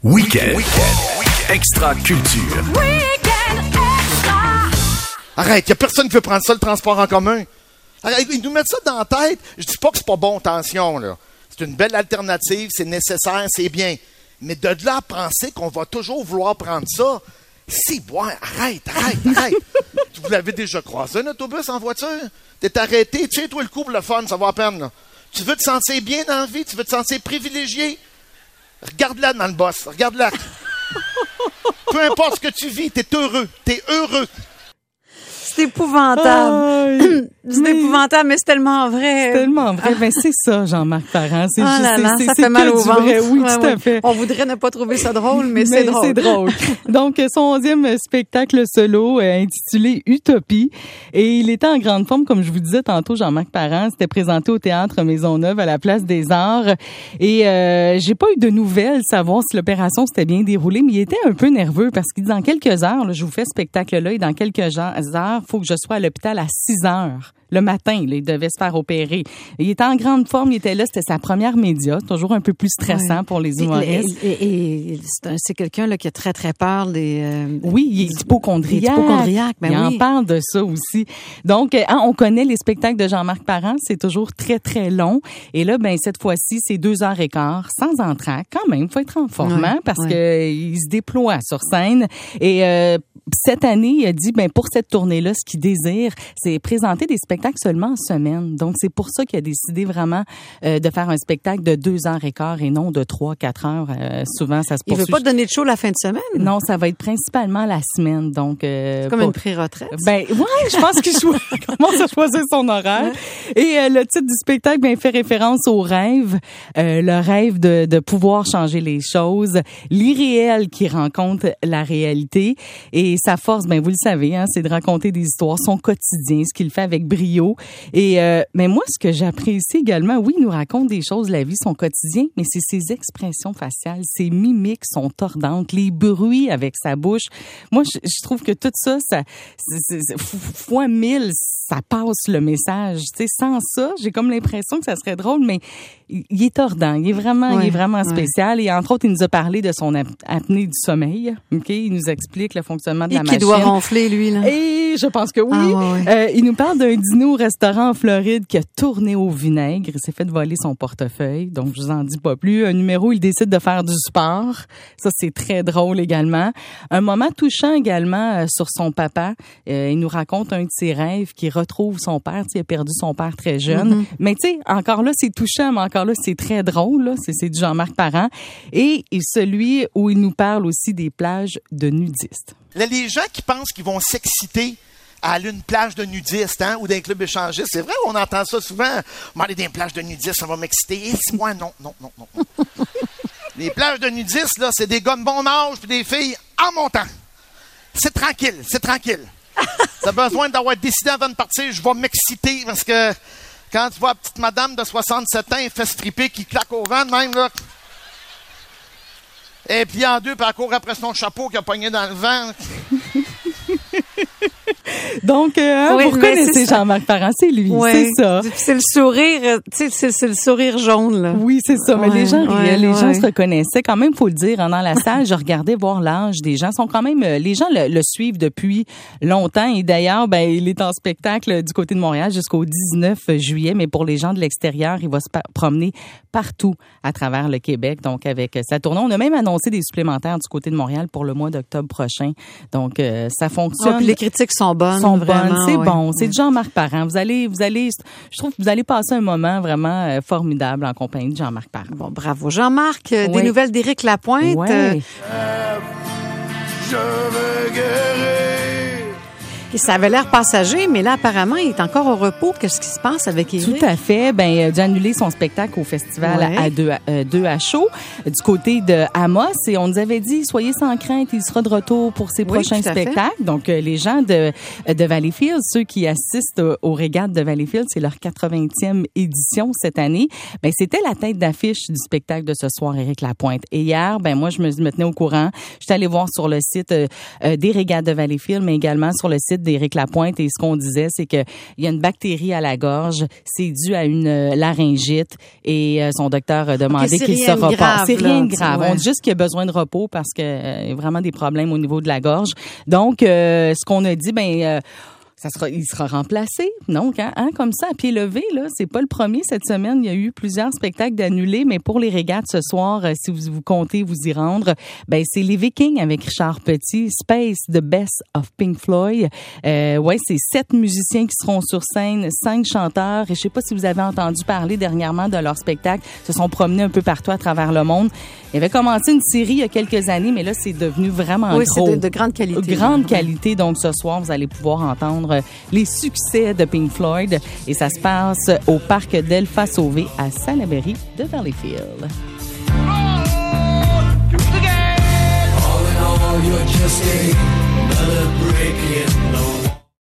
Week-end. Extra culture. Arrête, y a personne qui veut prendre ça, le transport en commun. Arrête, ils nous mettent ça dans la tête. Je dis pas que c'est pas bon, attention, là. C'est une belle alternative, c'est nécessaire, c'est bien. Mais de là à penser qu'on va toujours vouloir prendre ça, c'est bon, arrête. Vous l'avez déjà croisé, un autobus en voiture? T'es arrêté, tiens-toi le coup pour le fun, ça va à peine, là. Tu veux te sentir bien dans la vie? Tu veux te sentir privilégié? Regarde-la dans le boss, regarde-la. Peu importe ce que tu vis, t'es heureux. C'est épouvantable. C'est épouvantable, mais c'est tellement vrai. C'est tellement vrai. Ben, c'est ça, Jean-Marc Parent. C'est ça fait mal au ventre. Oui, tout à fait. On voudrait ne pas trouver ça drôle, mais c'est drôle. C'est drôle. Donc, son 11e spectacle solo intitulé Utopie. Et il était en grande forme, comme je vous disais tantôt, Jean-Marc Parent. C'était présenté au Théâtre Maisonneuve à la Place des Arts. Et j'ai pas eu de nouvelles savoir si l'opération s'était bien déroulée, mais il était un peu nerveux parce qu'il dit dans quelques heures, là, je vous fais ce spectacle-là, et dans quelques heures, faut que je sois à l'hôpital à 6 heures. Le matin, là, il devait se faire opérer. Il était en grande forme, il était là, c'était sa première média, toujours un peu plus stressant pour les humoristes. Et c'est quelqu'un là qui a très très peur des. Oui, il est hypocondriaque. Ben il en parle de ça aussi. Donc, on connaît les spectacles de Jean-Marc Parent, c'est toujours très très long. Et là, ben cette fois-ci, c'est 2h15 sans entracte. Quand même, faut être en forme, parce que il se déploie sur scène. Et cette année, il a dit, ben pour cette tournée-là, ce qu'il désire, c'est présenter des spectacles seulement en semaine. Donc, c'est pour ça qu'il a décidé vraiment de faire un spectacle de 2h15 et non de 3-4 heures. Souvent, ça se poursuit. Il veut pas donner de show la fin de semaine? Non, ça va être principalement la semaine. Donc, c'est comme une pré-retraite. Ben, ouais, je pense qu'il commence à choisir son horaire. Et le titre du spectacle, ben, fait référence au rêve. Le rêve de pouvoir changer les choses. L'irréel qui rencontre la réalité. Et sa force, ben, vous le savez, hein, c'est de raconter des histoires, son quotidien, ce qu'il fait avec brio. Et mais moi, ce que j'apprécie également, oui, il nous raconte des choses de la vie, son quotidien, mais c'est ses expressions faciales, ses mimiques sont tordantes, les bruits avec sa bouche. Moi, je trouve que tout ça, fois 1000, ça passe le message. Tu sais, sans ça, j'ai comme l'impression que ça serait drôle, mais il est tordant. Il est vraiment spécial. Et entre autres, il nous a parlé de son apnée du sommeil. Ok, il nous explique le fonctionnement de la machine. Et qui doit ronfler, lui, là. Et je pense que oui. Il nous parle d'un dîner au restaurant en Floride qui a tourné au vinaigre. Il s'est fait voler son portefeuille. Donc, je vous en dis pas plus. Un numéro, il décide de faire du sport. Ça, c'est très drôle également. Un moment touchant également sur son papa. Il nous raconte un de ses rêves qui retrouve son père. Tu sais, il a perdu son père très jeune. Mais tu sais, encore là, c'est touchant, mais encore là, c'est très drôle. Là. C'est du Jean-Marc Parent. Et celui où il nous parle aussi des plages de nudistes. Là, les gens qui pensent qu'ils vont s'exciter à aller à une plage de nudistes, hein, ou d'un club échangiste, c'est vrai, on entend ça souvent. M'aller dans une plage de nudistes, ça va m'exciter. Et moi, non. Les plages de nudistes, là, c'est des gars de bon âge puis des filles en montant. C'est tranquille. T'as besoin d'avoir décidé avant de partir, je vais m'exciter parce que quand tu vois la petite madame de 67 ans, elle fait stripper qui claque au vent de même, là. Et puis en deux, puis elle court après son chapeau qui a pogné dans le vent. Donc, vous reconnaissez Jean-Marc Parent, c'est lui, c'est ça. C'est le sourire, tu sais, c'est le sourire jaune, là. Oui, c'est ça, mais les gens riaient, les gens se reconnaissaient. Quand même, faut le dire, dans la salle, je regardais voir l'âge des gens. Sont quand même, les gens le suivent depuis longtemps. Et d'ailleurs, ben, il est en spectacle du côté de Montréal jusqu'au 19 juillet. Mais pour les gens de l'extérieur, il va se promener partout à travers le Québec. Donc, avec sa tournée, on a même annoncé des supplémentaires du côté de Montréal pour le mois d'octobre prochain. Donc, ça fonctionne. Puis les critiques sont bonnes. C'est bon. C'est Jean-Marc Parent. Vous allez, je trouve que vous allez passer un moment vraiment formidable en compagnie de Jean-Marc Parent. Bon, bravo. Jean-Marc, des nouvelles d'Éric Lapointe. Je veux guérir. Et ça avait l'air passager, mais là, apparemment, il est encore au repos. Qu'est-ce qui se passe avec Éric? Tout à fait. Ben, il a dû annuler son spectacle au festival à 2 à chaud du côté de Amos. Et on nous avait dit, soyez sans crainte, il sera de retour pour ses prochains spectacles. Donc, les gens de Valleyfield, ceux qui assistent aux régates de Valleyfield, c'est leur 80e édition cette année. Ben, c'était la tête d'affiche du spectacle de ce soir, Éric Lapointe. Et hier, ben, moi, je me tenais au courant. J'étais allée voir sur le site des régates de Valleyfield, mais également sur le site site d'Éric Lapointe et ce qu'on disait, c'est que il y a une bactérie à la gorge, c'est dû à une laryngite et son docteur a demandé qu'il se repose. C'est rien de grave. On dit juste qu'il a besoin de repos parce que y a vraiment des problèmes au niveau de la gorge. Donc, ce qu'on a dit, il sera remplacé. Donc, comme ça, à pied levé, là, c'est pas le premier cette semaine. Il y a eu plusieurs spectacles d'annulés, mais pour les régates ce soir, si vous comptez vous y rendre, c'est les Vikings avec Richard Petit, Space, The Best of Pink Floyd. C'est 7 musiciens qui seront sur scène, 5 chanteurs. Et je sais pas si vous avez entendu parler dernièrement de leur spectacle. Ils se sont promenés un peu partout à travers le monde. Il avait commencé une série il y a quelques années, mais là, c'est devenu vraiment gros. Oui, c'est de grande qualité. Grande qualité. Donc, ce soir, vous allez pouvoir entendre les succès de Pink Floyd. Et ça se passe au parc Delpha Sauvé à Salaberry de Valleyfield. All in all, you're just another brick in the